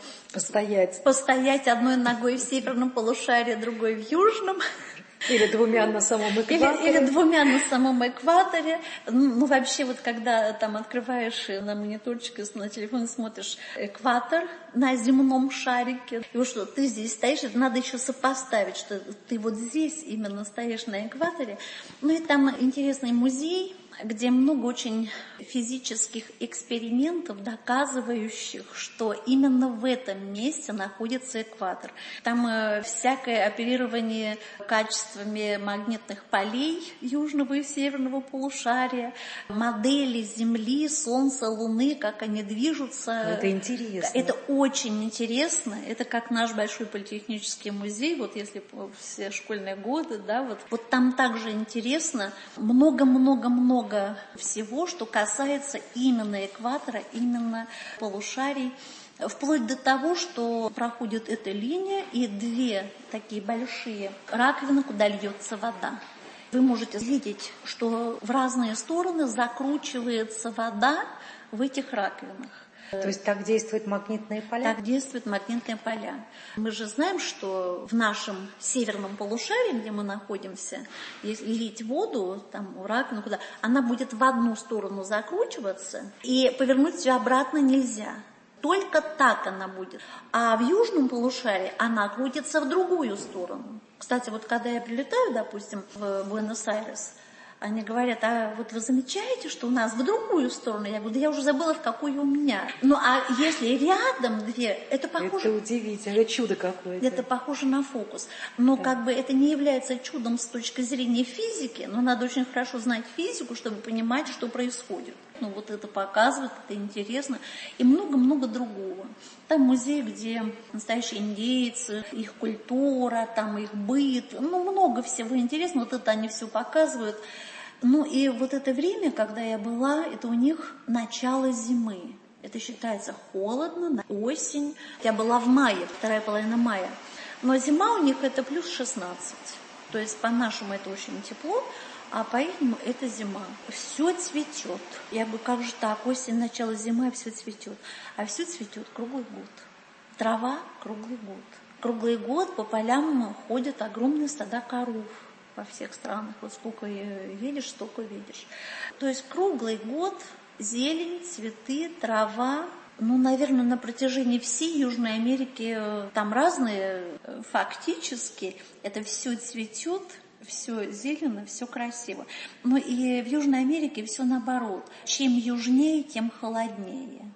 постоять одной ногой в северном полушарии, другой в южном. Или двумя на самом экваторе. Или двумя на самом экваторе. Ну, вообще, вот когда там открываешь на мониторчик, на телефоне смотришь экватор на земном шарике, и вот что, ты здесь стоишь, это надо еще сопоставить, что ты вот здесь именно стоишь на экваторе. Ну, и там интересный музей, где много очень физических экспериментов, доказывающих, что именно в этом месте находится экватор. Там всякое оперирование качествами магнитных полей южного и северного полушария, модели Земли, Солнца, Луны, как они движутся. Это интересно. Это очень интересно. Это как наш Большой политехнический музей, вот если все школьные годы, да, вот там также интересно. Много-много-много всего, что касается именно экватора, именно полушарий, вплоть до того, что проходит эта линия и две такие большие раковины, куда льется вода. Вы можете видеть, что в разные стороны закручивается вода в этих раковинах. То есть так действуют магнитные поля? Так действуют магнитные поля. Мы же знаем, что в нашем северном полушарии, где мы находимся, если лить воду, там, в раковину, куда, она будет в одну сторону закручиваться, и повернуть ее обратно нельзя. Только так она будет. А в южном полушарии она крутится в другую сторону. Кстати, вот когда я прилетаю, допустим, в Буэнос-Айрес, они говорят, а вот вы замечаете, что у нас в другую сторону? Я говорю, да я уже забыла, в какую у меня. Ну, а если рядом две, это похоже... Это удивительно, это чудо какое-то. Это похоже на фокус. Но как бы это не является чудом с точки зрения физики, но надо очень хорошо знать физику, чтобы понимать, что происходит. Ну, вот это показывает, это интересно. И много-много другого. Там музей, где настоящие индейцы, их культура, там их быт. Ну, много всего интересного. Вот это они все показывают. Ну, и вот это время, когда я была, это у них начало зимы. Это считается холодно, осень. Я была в мае, вторая половина мая. Но зима у них это плюс 16. То есть по-нашему это очень тепло, а по-ихнему это зима. Все цветет. Я бы, как же так, осень, начало зимы, а все цветет. А все цветет круглый год. Трава круглый год. Круглый год по полям ходят огромные стада коров во всех странах. Вот сколько едешь, столько видишь. То есть круглый год зелень, цветы, трава. Ну, наверное, на протяжении всей Южной Америки там разные фактически. Это все цветет, все зелено, все красиво. Но и в Южной Америке все наоборот. Чем южнее, тем холоднее.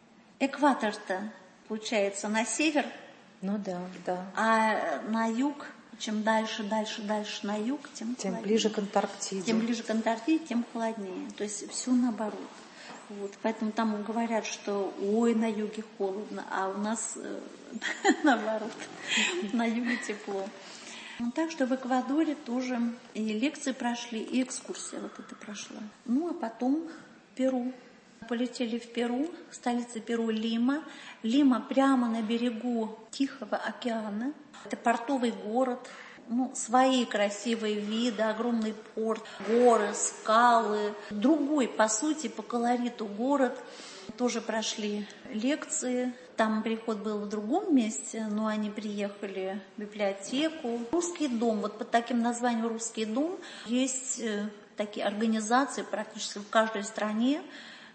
Экватор-то, получается, на север. Ну да, да. А на юг, чем дальше на юг, тем ближе к Антарктиде. Тем ближе к Антарктиде, тем холоднее. То есть все наоборот. Вот, поэтому там говорят, что ой, на юге холодно, а у нас наоборот, на юге тепло. Ну, так что в Эквадоре тоже и лекции прошли, и экскурсия вот эта прошла. Ну, а потом Перу. Полетели в Перу, столица Перу Лима. Лима прямо на берегу Тихого океана. Это портовый город. Ну, свои красивые виды, огромный порт, горы, скалы. Другой, по сути, по колориту город. Тоже прошли лекции. Там переход был в другом месте, но они приехали в библиотеку. Русский дом, вот под таким названием «Русский дом» есть такие организации практически в каждой стране,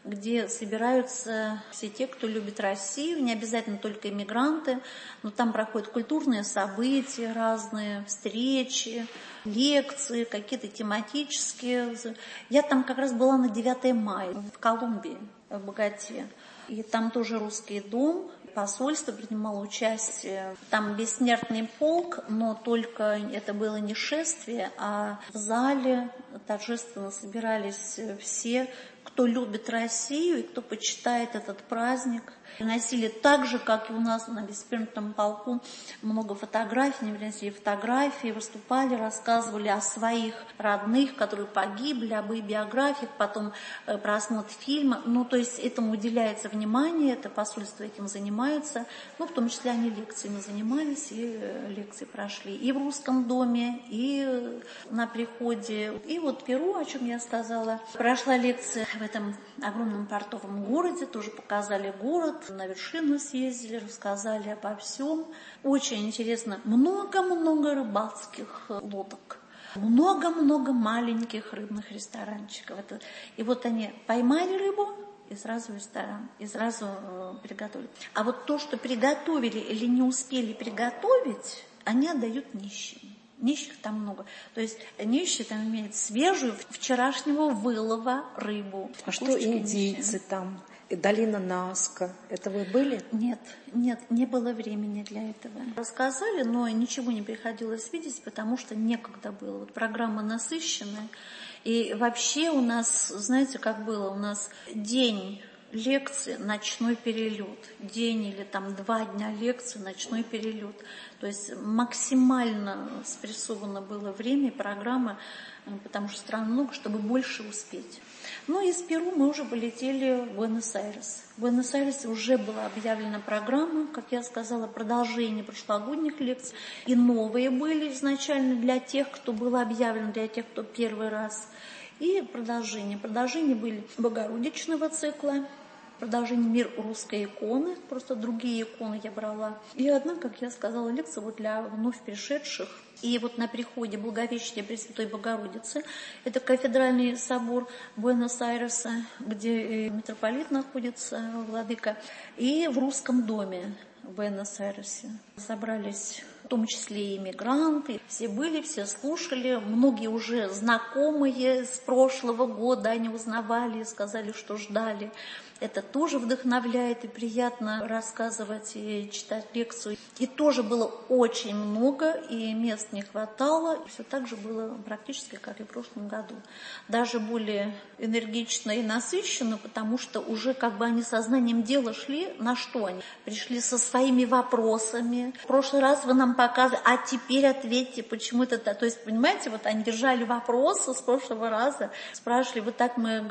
где собираются все те, кто любит Россию, не обязательно только иммигранты, но там проходят культурные события разные, встречи, лекции, какие-то тематические. Я там как раз была на 9 мая в Колумбии, в Боготе. И там тоже русский дом, посольство принимало участие. Там бессмертный полк, но только это было не шествие, а в зале торжественно собирались все, кто любит Россию и кто почитает этот праздник. Носили так же, как и у нас на бессмертном полку, много фотографий, не приносили фотографии, выступали, рассказывали о своих родных, которые погибли, об их биографиях, потом просмотр фильма. Ну, то есть этому уделяется внимание, это посольство этим занимается. Ну, в том числе они лекциями занимались, и лекции прошли и в Русском доме, и на приходе. И вот Перу, о чем я сказала. Прошла лекция в этом огромном портовом городе, тоже показали город, на вершину съездили, рассказали обо всем. Очень интересно. Много-много рыбацких лодок. Много-много маленьких рыбных ресторанчиков. И вот они поймали рыбу, и сразу в ресторан, и сразу приготовили. А вот то, что приготовили или не успели приготовить, они отдают нищим. Нищих там много. То есть нищие там имеют свежую, вчерашнего вылова рыбу. А что индийцы там? И долина Наска. Это вы были? Нет, не было времени для этого. Рассказали, но ничего не приходилось видеть, потому что некогда было. Вот программа насыщенная. И вообще у нас, знаете, как было? У нас день лекции, ночной перелет. День или там 2 дня лекции, ночной перелет. То есть максимально спрессовано было время и программа, потому что стран много, чтобы больше успеть. Ну, из Перу мы уже полетели в Буэнос-Айрес. В Буэнос-Айресе уже была объявлена программа, как я сказала, продолжение прошлогодних лекций. И новые были изначально для тех, кто был объявлен, для тех, кто первый раз. И продолжение. Продолжение были Богородичного цикла, продолжение «Мир русской иконы», просто другие иконы я брала. И одна, как я сказала, лекция вот для вновь пришедших. И вот на приходе Благовещения Пресвятой Богородицы, это кафедральный собор Буэнос-Айреса, где митрополит находится, владыка, и в Русском доме в Буэнос-Айресе. Собрались в том числе и иммигранты. Все были, все слушали. Многие уже знакомые с прошлого года, они узнавали и сказали, что ждали. Это тоже вдохновляет и приятно рассказывать и читать лекцию. И тоже было очень много, и мест не хватало. Все так же было практически, как и в прошлом году. Даже более энергично и насыщенно, потому что уже как бы они сознанием дела шли. На что они? Пришли со своими вопросами. В прошлый раз вы нам показывали, а теперь ответьте, почему это так. То есть, понимаете, вот они держали вопросы с прошлого раза, спрашивали, вот так мы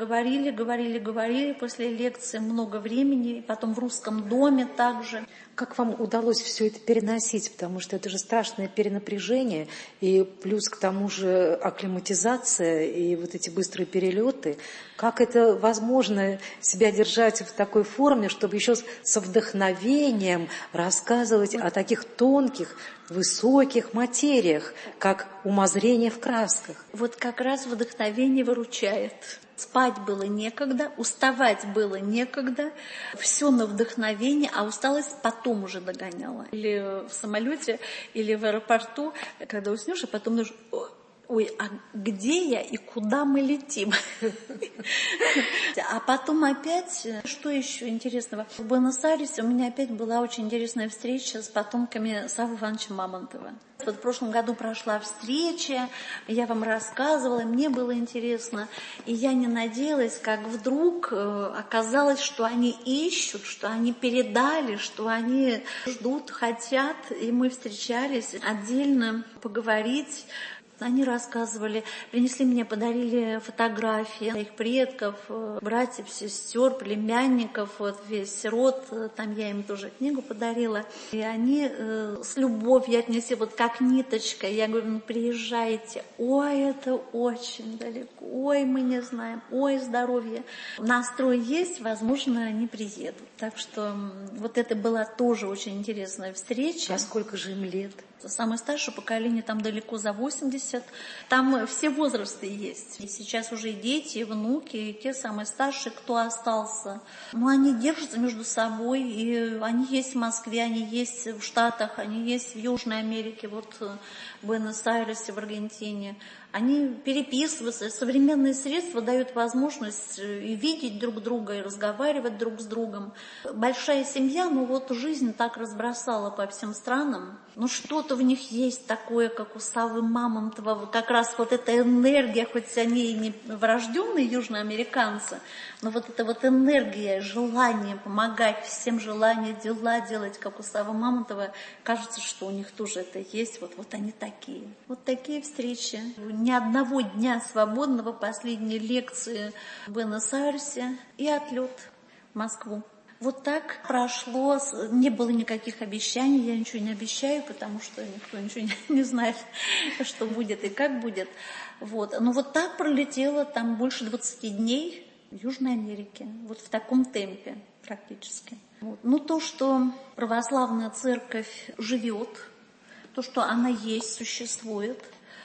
говорили после лекции много времени, и потом в Русском доме также. Как вам удалось все это переносить? Потому что это же страшное перенапряжение, и плюс к тому же акклиматизация и вот эти быстрые перелеты. Как это возможно себя держать в такой форме, чтобы еще со вдохновением рассказывать о таких тонких, высоких материях, как умозрение в красках? Вот как раз вдохновение выручает. Спать было некогда, уставать было некогда, все на вдохновение, а усталость потом уже догоняла. Или в самолете, или в аэропорту, когда уснешь, а потом думаешь, ой, а где я и куда мы летим? А потом опять, что еще интересного? В Буэнос-Айресе у меня опять была очень интересная встреча с потомками Саввы Ивановича Мамонтова. Вот в прошлом году прошла встреча, я вам рассказывала, мне было интересно. И я не надеялась, как вдруг оказалось, что они ищут, что они передали, что они ждут, хотят. И мы встречались отдельно поговорить. Они рассказывали, принесли мне, подарили фотографии своих предков, братьев, сестер, племянников, вот весь сирот, там я им тоже книгу подарила. И они с любовью отнесли, вот как ниточка. Я говорю, ну приезжайте, ой, это очень далеко, ой, мы не знаем, ой, здоровье. Настрой есть, возможно, они приедут. Так что вот это была тоже очень интересная встреча. А сколько же им лет? Самое старшее поколение там далеко за 80. Там все возрасты есть. И сейчас уже и дети, и внуки, и те самые старшие, кто остался. Но они держатся между собой, и они есть в Москве, они есть в Штатах, они есть в Южной Америке, вот в Буэнос-Айресе, в Аргентине. Они переписываются. Современные средства дают возможность и видеть друг друга, и разговаривать друг с другом. Большая семья, ну вот жизнь так разбросала по всем странам. Ну что-то в них есть такое, как у Саввы Мамонтова, как раз вот эта энергия, хоть они и не врожденные южноамериканцы, но вот эта вот энергия, желание помогать всем, желание дела делать, как у Саввы Мамонтова, кажется, что у них тоже это есть, вот они такие. Вот такие встречи. Ни одного дня свободного, последние лекции в Буэнос-Айресе и отлет в Москву. Вот так прошло, не было никаких обещаний, я ничего не обещаю, потому что никто ничего не знает, что будет и как будет. Вот. Но вот так пролетело там больше 20 дней в Южной Америке, вот в таком темпе практически. Вот. Ну то, что православная церковь живет, то, что она есть, существует.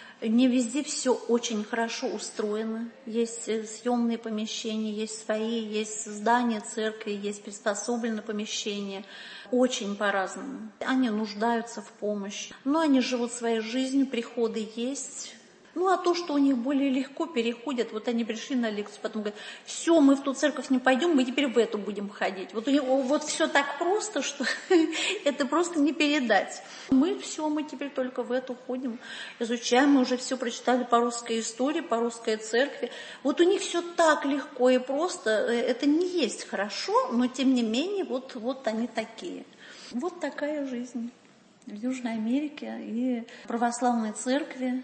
Не везде все очень хорошо устроено. Есть съемные помещения, есть свои, есть здания церкви, есть приспособленные помещения. Очень по-разному. Они нуждаются в помощи. Но они живут своей жизнью, приходы есть. Ну, а то, что у них более легко переходят, вот они пришли на лекцию, потом говорят, все, мы в ту церковь не пойдем, мы теперь в эту будем ходить. Вот у них вот все так просто, что это просто не передать. Мы теперь только в эту ходим, изучаем, мы уже все прочитали по русской истории, по русской церкви. Вот у них все так легко и просто, это не есть хорошо, но тем не менее вот они такие. Вот такая жизнь в Южной Америке и православной церкви.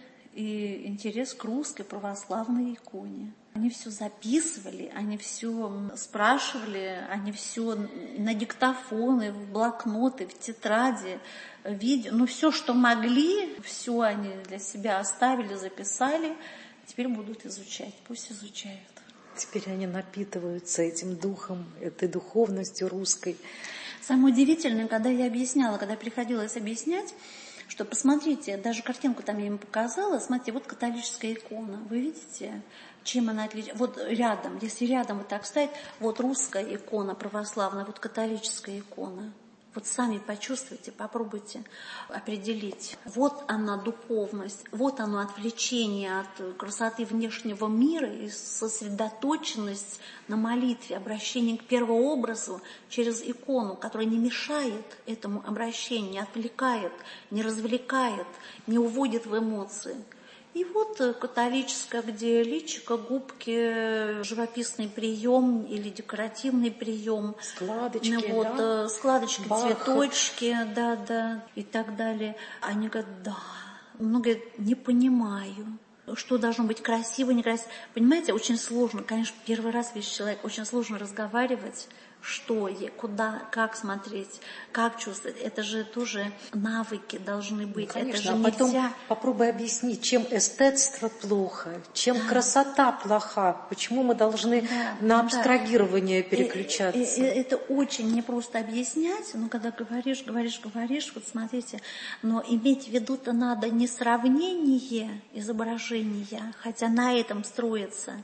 И интерес к русской православной иконе. Они все записывали, они все спрашивали, они все на диктофоны, в блокноты, в тетради, видео. Ну, все, что могли, все они для себя оставили, записали. Теперь будут изучать, пусть изучают. Теперь они напитываются этим духом, этой духовностью русской. Самое удивительное, когда я объясняла, когда приходилось объяснять, что посмотрите, даже картинку там я им показала, смотрите, вот католическая икона, вы видите, чем она отличается? Вот рядом, если рядом вот так встать, вот русская икона православная, вот католическая икона. Вот сами почувствуйте, попробуйте определить. Вот она духовность, вот оно отвлечение от красоты внешнего мира и сосредоточенность на молитве, обращение к первообразу через икону, которая не мешает этому обращению, не отвлекает, не развлекает, не уводит в эмоции. И вот католическая, где личико, губки, живописный прием или декоративный прием. Складочки, вот, да? Складочки, Бах. Цветочки, да, и так далее. Они говорят, да. Многие говорят, не понимаю, что должно быть красиво, некрасиво. Понимаете, очень сложно. Конечно, первый раз видишь человека, очень сложно разговаривать, что, куда, как смотреть, как чувствовать. Это же тоже навыки должны быть. Ну, конечно, это же а потом нельзя. попробуй объяснить, чем эстетство плохо, чем красота плоха, почему мы должны на абстрагирование переключаться. Это очень непросто объяснять, но когда говоришь, вот смотрите, но иметь в виду-то надо не сравнение изображения, хотя на этом строится,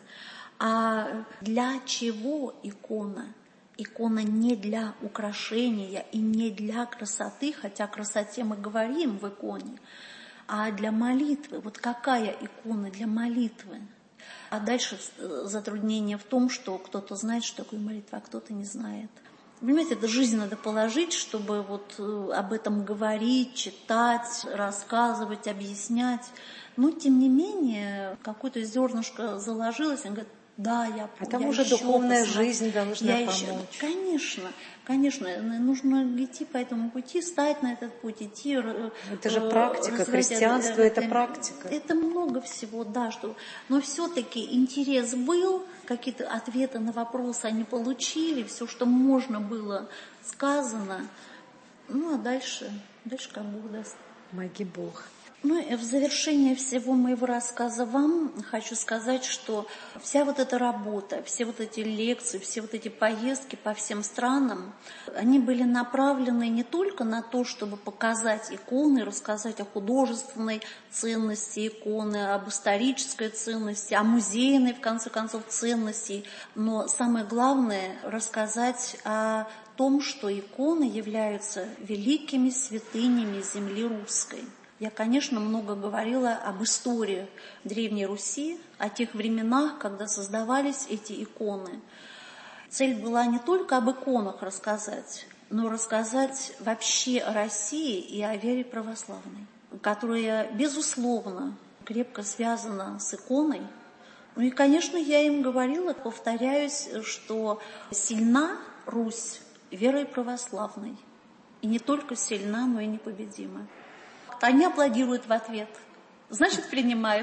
а для чего икона? Икона не для украшения и не для красоты, хотя о красоте мы говорим в иконе, а для молитвы. Вот какая икона для молитвы? А дальше затруднение в том, что кто-то знает, что такое молитва, а кто-то не знает. Понимаете, это жизнь надо положить, чтобы вот об этом говорить, читать, рассказывать, объяснять. Но, тем не менее, какое-то зернышко заложилось, он говорит, да, я помню. А там уже духовная жизнь должна помочь. Конечно, нужно идти по этому пути, стать на этот путь, идти. Это же практика, христианство это практика. Это много всего, да, но все-таки интерес был, какие-то ответы на вопросы они получили, все, что можно было сказано. Ну, а дальше как Бог даст. Моги Бог. Ну и в завершение всего моего рассказа вам хочу сказать, что вся вот эта работа, все вот эти лекции, все вот эти поездки по всем странам, они были направлены не только на то, чтобы показать иконы, рассказать о художественной ценности иконы, об исторической ценности, о музейной, в конце концов, ценности, но самое главное – рассказать о том, что иконы являются великими святынями земли русской. Я, конечно, много говорила об истории Древней Руси, о тех временах, когда создавались эти иконы. Цель была не только об иконах рассказать, но рассказать вообще о России и о вере православной, которая, безусловно, крепко связана с иконой. Ну и, конечно, я им говорила, повторяюсь, что сильна Русь верой православной. И не только сильна, но и непобедима. Они аплодируют в ответ, значит, принимают.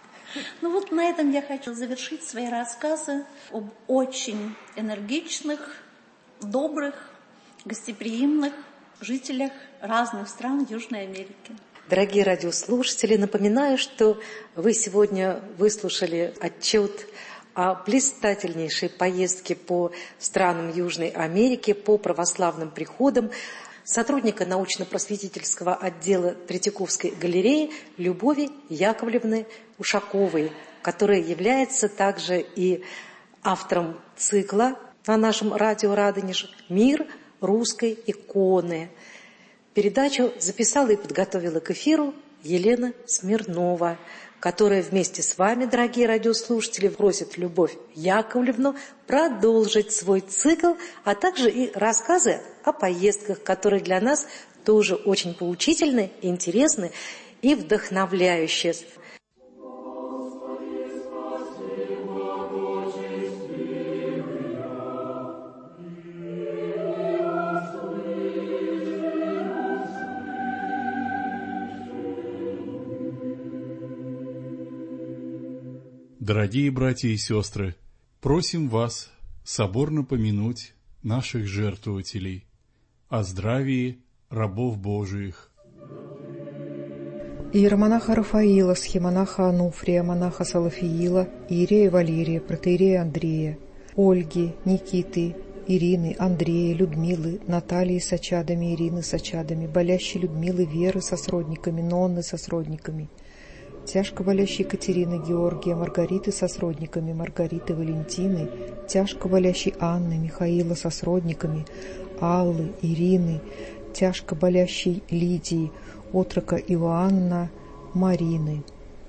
Ну вот на этом я хочу завершить свои рассказы об очень энергичных, добрых, гостеприимных жителях разных стран Южной Америки. Дорогие радиослушатели, напоминаю, что вы сегодня выслушали отчет о блистательнейшей поездке по странам Южной Америки, по православным приходам сотрудника научно-просветительского отдела Третьяковской галереи Любови Яковлевны Ушаковой, которая является также и автором цикла на нашем радио «Радонеж» «Мир русской иконы». Передачу записала и подготовила к эфиру Елена Смирнова, которая вместе с вами, дорогие радиослушатели, просит Любовь Яковлевну продолжить свой цикл, а также и рассказы о поездках, которые для нас тоже очень поучительны, интересны и вдохновляющие. Дорогие братья и сестры, просим вас соборно помянуть наших жертвователей, о здравии рабов Божиих. Иеромонаха Рафаила, схимонаха Ануфрия, монаха Салафиила, иерея Валерия, протоиерея Андрея, Ольги, Никиты, Ирины, Андрея, Людмилы, Натальи с очадами, Ирины с очадами, болящей Людмилы, Веры со сродниками, Нонны со сродниками, тяжко болящей Екатерины, Георгия, Маргариты со сродниками, Маргариты, Валентины, тяжко болящей Анны, Михаила со сродниками, Аллы, Ирины, тяжко болящей Лидии, отрока Иоанна, Марины.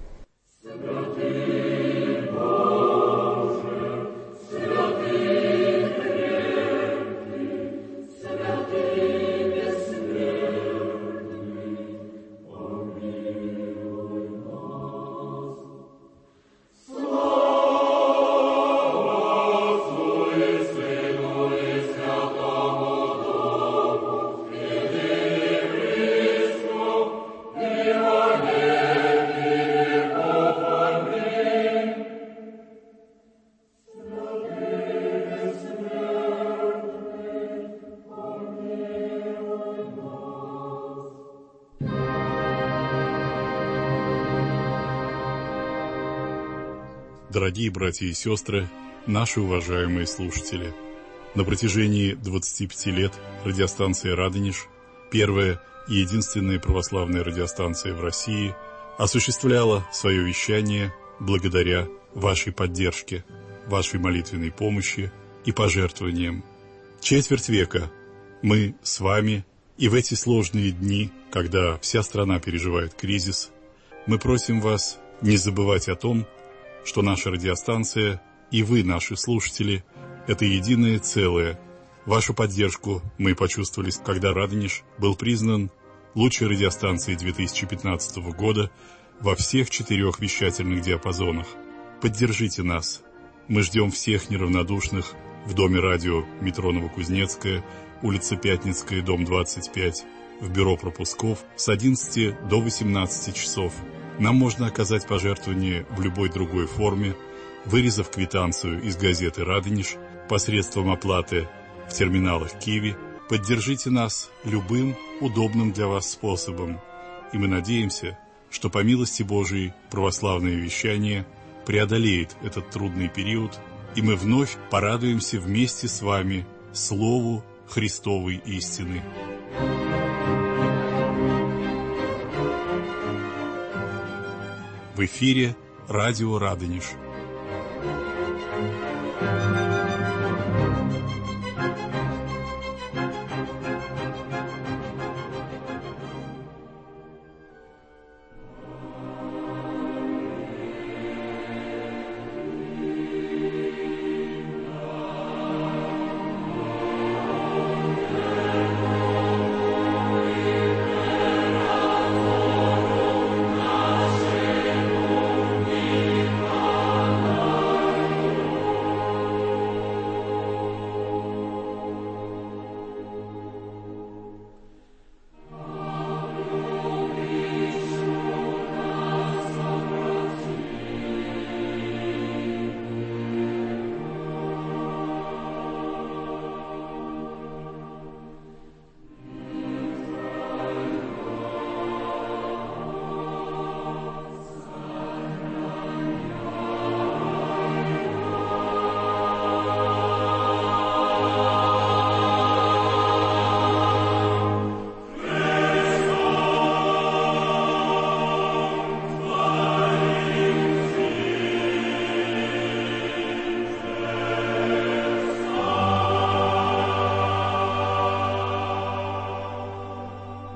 Дорогие братья и сестры, наши уважаемые слушатели, на протяжении 25 лет радиостанция «Радонеж», первая и единственная православная радиостанция в России, осуществляла свое вещание благодаря вашей поддержке, вашей молитвенной помощи и пожертвованиям. Четверть века мы с вами, и в эти сложные дни, когда вся страна переживает кризис, мы просим вас не забывать о том, что наша радиостанция и вы, наши слушатели, это единое целое. Вашу поддержку мы почувствовали, когда «Радонеж» был признан лучшей радиостанцией 2015 года во всех 4 вещательных диапазонах. Поддержите нас. Мы ждем всех неравнодушных в Доме радио метро Новокузнецкая, улица Пятницкая, дом 25, в бюро пропусков с 11 до 18 часов. Нам можно оказать пожертвование в любой другой форме, вырезав квитанцию из газеты «Радонеж» посредством оплаты в терминалах Киви. Поддержите нас любым удобным для вас способом. И мы надеемся, что по милости Божией православное вещание преодолеет этот трудный период, и мы вновь порадуемся вместе с вами Слову Христовой истины. В эфире радио Радонеж.